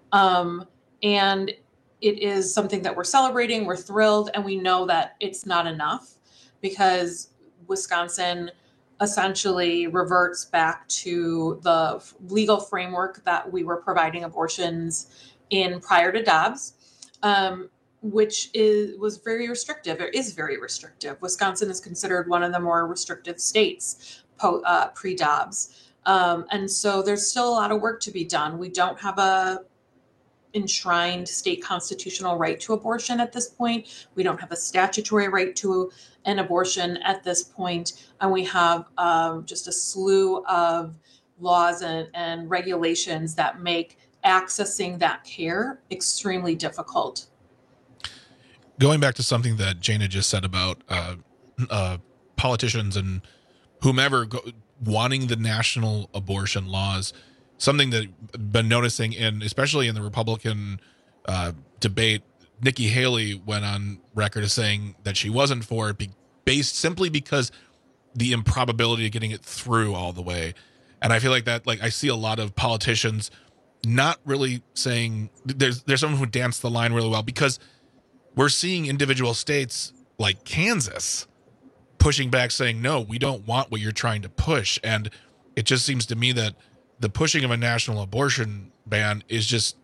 um, and it is something that we're celebrating. We're thrilled, and we know that it's not enough because Wisconsin essentially reverts back to the legal framework that we were providing abortions in prior to Dobbs, um, which is was very restrictive. It is very restrictive. Wisconsin is considered one of the more restrictive states po- uh, pre-Dobbs. Um, and so there's still a lot of work to be done. We don't have a enshrined state constitutional right to abortion at this point. We don't have a statutory right to an abortion at this point. And we have um, just a slew of laws and, and regulations that make accessing that care extremely difficult. Going back to something that Jana just said about uh, uh, politicians and whomever go, wanting the national abortion laws, something that I've been noticing, in especially in the Republican uh, debate, Nikki Haley went on record as saying that she wasn't for it, be- based simply because the improbability of getting it through all the way. And I feel like that, like I see a lot of politicians not really saying, there's there's someone who danced the line really well, because we're seeing individual states like Kansas pushing back, saying, no, we don't want what you're trying to push. And it just seems to me that the pushing of a national abortion ban is just,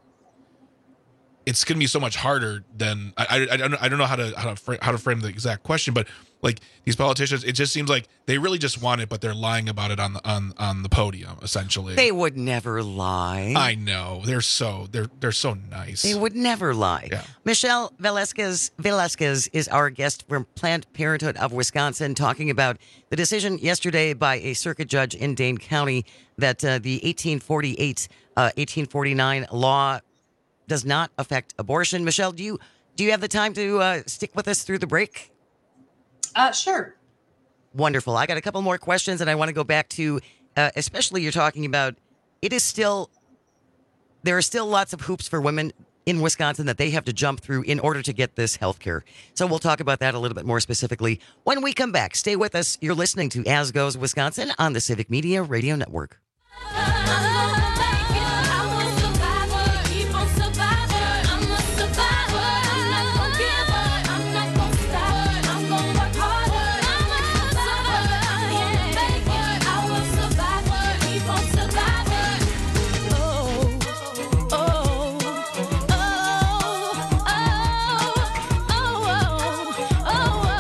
it's going to be so much harder than I, I, I don't I don't know how to how to frame, how to frame the exact question, but like these politicians, it just seems like they really just want it, but they're lying about it on the on on the podium. Essentially, they would never lie. I know, they're so they're they're so nice. They would never lie. Yeah. Michelle Velasquez Velasquez is our guest from Planned Parenthood of Wisconsin, talking about the decision yesterday by a circuit judge in Dane County that uh, the eighteen forty-eight, uh, eighteen forty-nine law does not affect abortion. Michelle, do you do you have the time to uh, stick with us through the break? Uh, sure. Wonderful. I got a couple more questions, and I want to go back to, uh, especially you're talking about, it is still, there are still lots of hoops for women in Wisconsin that they have to jump through in order to get this health care. So we'll talk about that a little bit more specifically when we come back. Stay with us. You're listening to As Goes Wisconsin on the Civic Media Radio Network.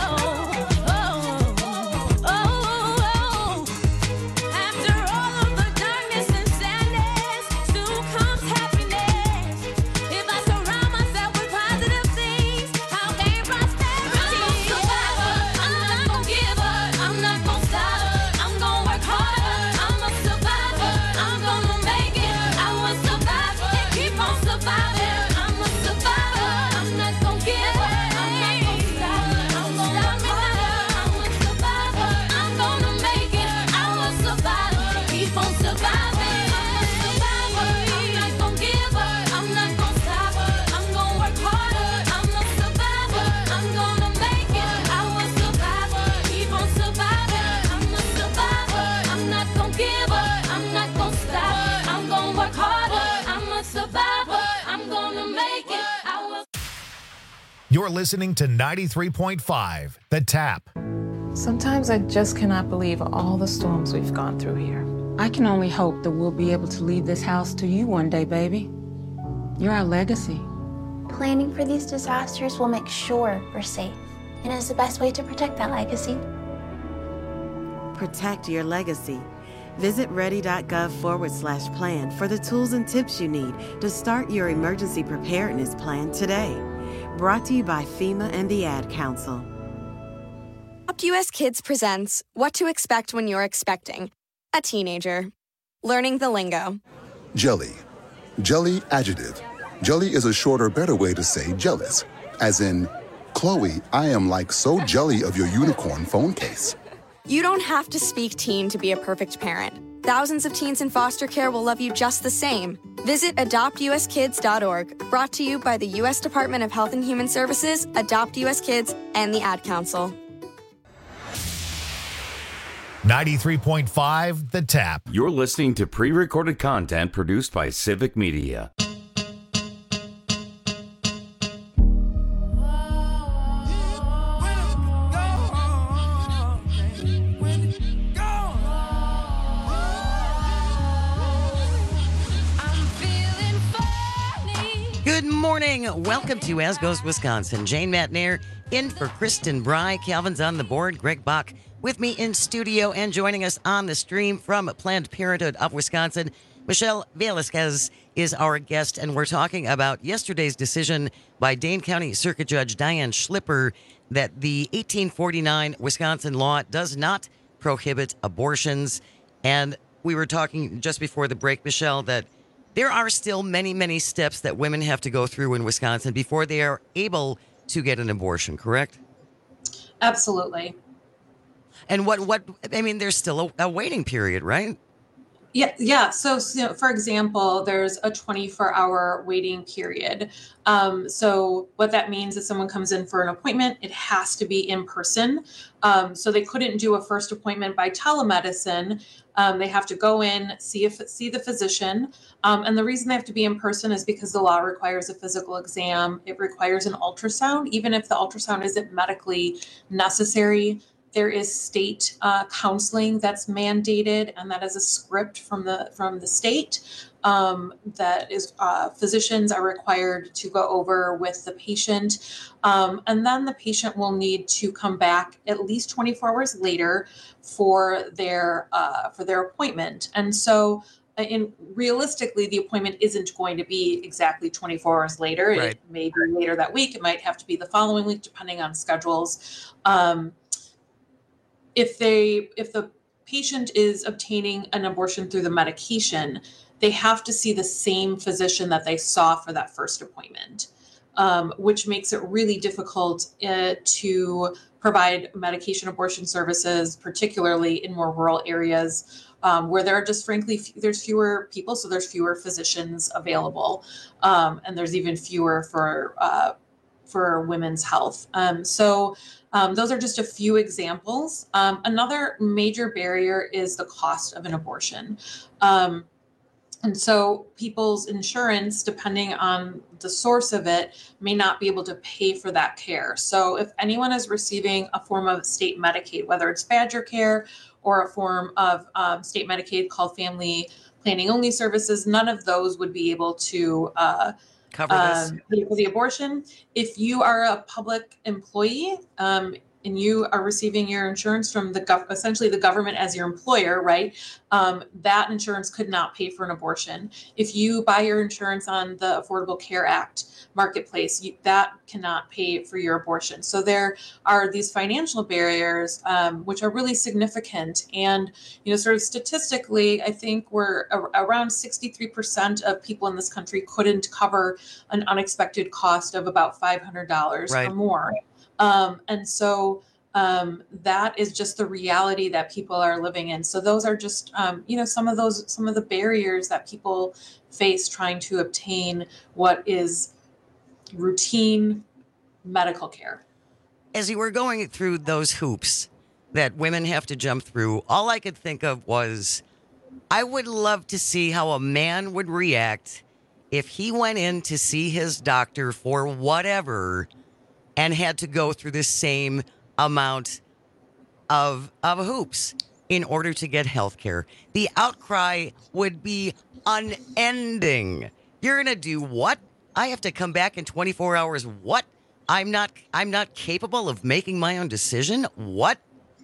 After all of the You're listening to ninety-three point five, The Tap. Sometimes I just cannot believe all the storms we've gone through here. I can only hope that we'll be able to leave this house to you one day, baby. You're our legacy. Planning for these disasters will make sure we're safe, and is the best way to protect that legacy. Protect your legacy. Visit ready.gov forward slash plan for the tools and tips you need to start your emergency preparedness plan today. Brought to you by FEMA and the Ad Council. Adopt U S Kids presents What to Expect When You're Expecting a Teenager. Learning the lingo. Jelly. Jelly adjective. Jelly is a shorter, better way to say jealous. As in, Chloe, I am like so jelly of your unicorn phone case. You don't have to speak teen to be a perfect parent. Thousands of teens in foster care will love you just the same. Visit adopt u s kids dot org, brought to you by the U S Department of Health and Human Services, Adopt U S Kids, and the Ad Council. ninety-three point five, The Tap. You're listening to pre-recorded content produced by Civic Media. Good morning. Welcome to As Goes Wisconsin. Jane Matnair in for Kristen Bry. Calvin's on the board. Greg Bach with me in studio, and joining us on the stream from Planned Parenthood of Wisconsin, Michelle Velasquez is our guest, and we're talking about yesterday's decision by Dane County Circuit Judge Diane Schlipper that the eighteen forty-nine Wisconsin law does not prohibit abortions. And we were talking just before the break, Michelle, that there are still many, many steps that women have to go through in Wisconsin before they are able to get an abortion, correct? Absolutely. And what, what I mean, there's still a, a waiting period, right? Yeah, yeah. So, so, for example, there's a twenty-four hour waiting period. Um, so what that means is someone comes in for an appointment, it has to be in person. Um, so they couldn't do a first appointment by telemedicine. Um, they have to go in, see if see the physician. Um, and the reason they have to be in person is because the law requires a physical exam. It requires an ultrasound, even if the ultrasound isn't medically necessary. There is state uh, counseling that's mandated, and that is a script from the from the state um, that is uh, physicians are required to go over with the patient, um, and then the patient will need to come back at least twenty-four hours later for their uh, for their appointment. And so, in realistically, the appointment isn't going to be exactly twenty-four hours later. Right. It may be later that week. It might have to be the following week, depending on schedules. Um, If they, if the patient is obtaining an abortion through the medication, they have to see the same physician that they saw for that first appointment, um, which makes it really difficult uh, to provide medication abortion services, particularly in more rural areas um, where there are just frankly, f- there's fewer people, so there's fewer physicians available, um, and there's even fewer for uh, for women's health. Um, so um, those are just a few examples. Um, another major barrier is the cost of an abortion. Um, and so people's insurance, depending on the source of it, may not be able to pay for that care. So if anyone is receiving a form of state Medicaid, whether it's Badger Care or a form of um, state Medicaid called Family Planning Only Services, none of those would be able to uh, cover this um, for the abortion. If you are a public employee um, and you are receiving your insurance from the gov- essentially the government as your employer, right? Um, that insurance could not pay for an abortion. If you buy your insurance on the Affordable Care Act marketplace, you, that cannot pay for your abortion. So there are these financial barriers, um, which are really significant. And, you know, sort of statistically, I think we're a- around sixty-three percent of people in this country couldn't cover an unexpected cost of about five hundred dollars Right. or more. Um, and so um, that is just the reality that people are living in. So those are just, um, you know, some of those, some of the barriers that people face trying to obtain what is routine medical care. As you were going through those hoops that women have to jump through, all I could think of was, I would love to see how a man would react if he went in to see his doctor for whatever, and had to go through the same amount of, of hoops in order to get health care. The outcry would be unending. You're going to do what? I have to come back in twenty-four hours. What? I'm not I'm not capable of making my own decision? What?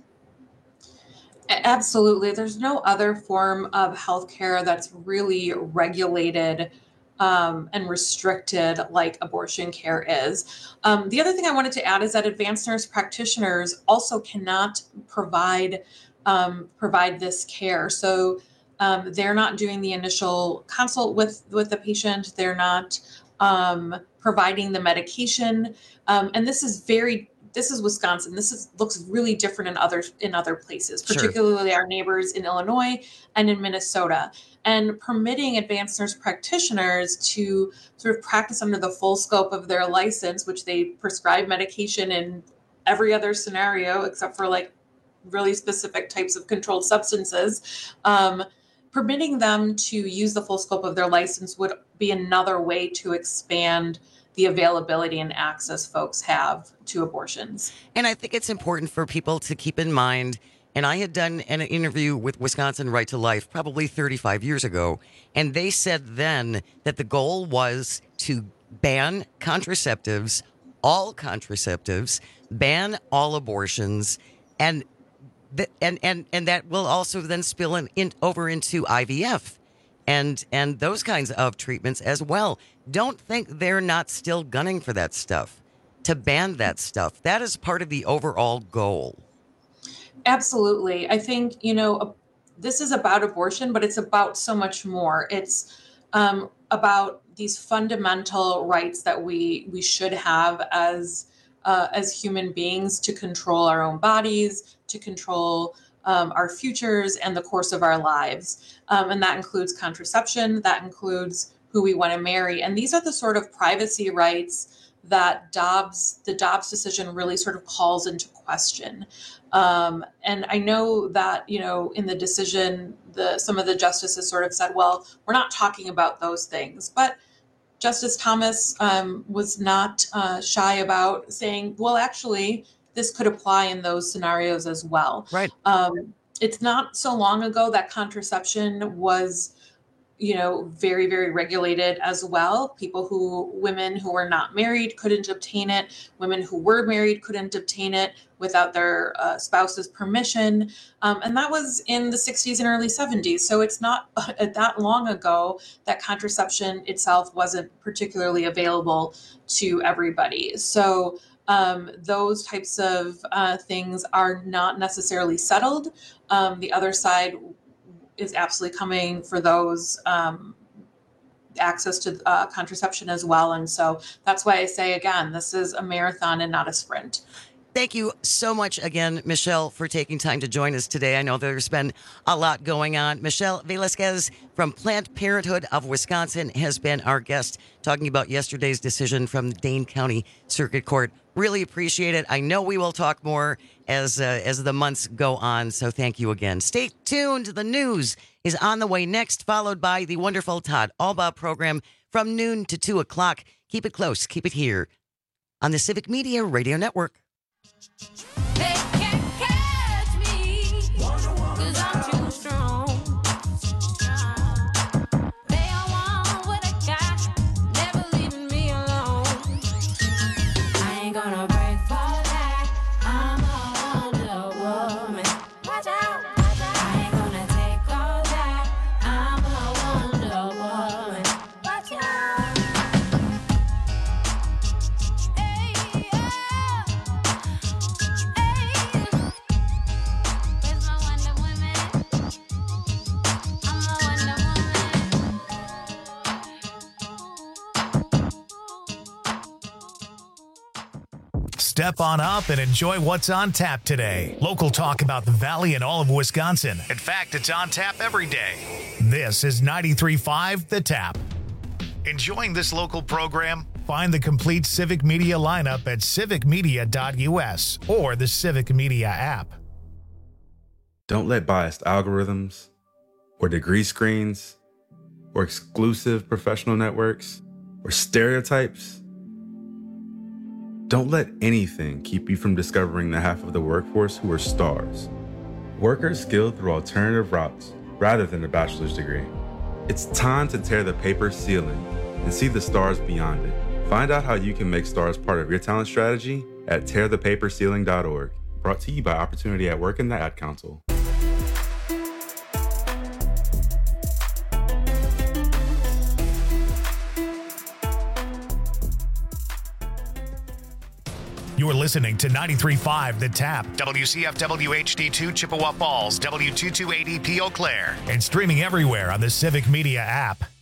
Absolutely. There's no other form of healthcare that's really regulated um, and restricted like abortion care is. Um, the other thing I wanted to add is that advanced nurse practitioners also cannot provide um, provide this care. So um, they're not doing the initial consult with with the patient. They're not um, providing the medication. Um, and this is very This is Wisconsin. This is looks really different in other in other places, particularly sure. our neighbors in Illinois and in Minnesota. And permitting advanced nurse practitioners to sort of practice under the full scope of their license, which they prescribe medication in every other scenario except for like really specific types of controlled substances. Um, permitting them to use the full scope of their license would be another way to expand the availability and access folks have to abortions. And I think it's important for people to keep in mind, and I had done an interview with Wisconsin Right to Life probably thirty-five years ago, and they said then that the goal was to ban contraceptives, all contraceptives, ban all abortions, and th- and, and, and that will also then spill in, in, over into I V F. And and those kinds of treatments as well. Don't think they're not still gunning for that stuff, to ban that stuff. That is part of the overall goal. Absolutely. I think, you know, this is about abortion, but it's about so much more. It's um, about these fundamental rights that we we should have as uh, as human beings to control our own bodies, to control Um, our futures and the course of our lives. Um, and that includes contraception, that includes who we want to marry. And these are the sort of privacy rights that Dobbs, the Dobbs decision really sort of calls into question. Um, and I know that, you know, in the decision, the some of the justices sort of said, well, we're not talking about those things. But Justice Thomas um, was not uh, shy about saying, well, actually, this could apply in those scenarios as well. Right. Um, it's not so long ago that contraception was, you know, very, very regulated as well. People who, women who were not married couldn't obtain it. Women who were married couldn't obtain it without their uh, spouse's permission. Um, and that was in the sixties and early seventies. So it's not uh, that long ago that contraception itself wasn't particularly available to everybody. So Um, those types of uh, things are not necessarily settled. Um, the other side is absolutely coming for those um, access to uh, contraception as well. And so that's why I say, again, this is a marathon and not a sprint. Thank you so much again, Michelle, for taking time to join us today. I know there's been a lot going on. Michelle Velasquez from Planned Parenthood of Wisconsin has been our guest, talking about yesterday's decision from the Dane County Circuit Court. Really appreciate it. I know we will talk more as uh, as the months go on, so thank you again. Stay tuned. The news is on the way next, followed by the wonderful Todd Albaugh program from noon to two o'clock. Keep it close. Keep it here on the Civic Media Radio Network. They can't catch me, 'cause I'm too strong. They all want what I got, never leaving me alone. I ain't gonna break for that, I'm a Wonder Woman. Watch out, watch out. I ain't gonna take all that, I'm a Wonder Woman. Watch out. Hey, yeah. Step on up and enjoy what's on tap today. Local talk about the Valley and all of Wisconsin. In fact, it's on tap every day. This is ninety-three point five The Tap. Enjoying this local program? Find the complete Civic Media lineup at civic media dot u s or the Civic Media app. Don't let biased algorithms or degree screens or exclusive professional networks or stereotypes Don't let anything keep you from discovering the half of the workforce who are stars. Workers skilled through alternative routes rather than a bachelor's degree. It's time to tear the paper ceiling and see the stars beyond it. Find out how you can make stars part of your talent strategy at tear the paper ceiling dot org. Brought to you by Opportunity at Work and the Ad Council. You're listening to ninety-three point five The Tap, W C F W H D two Chippewa Falls, W two two eight E P Eau Claire, and streaming everywhere on the Civic Media app.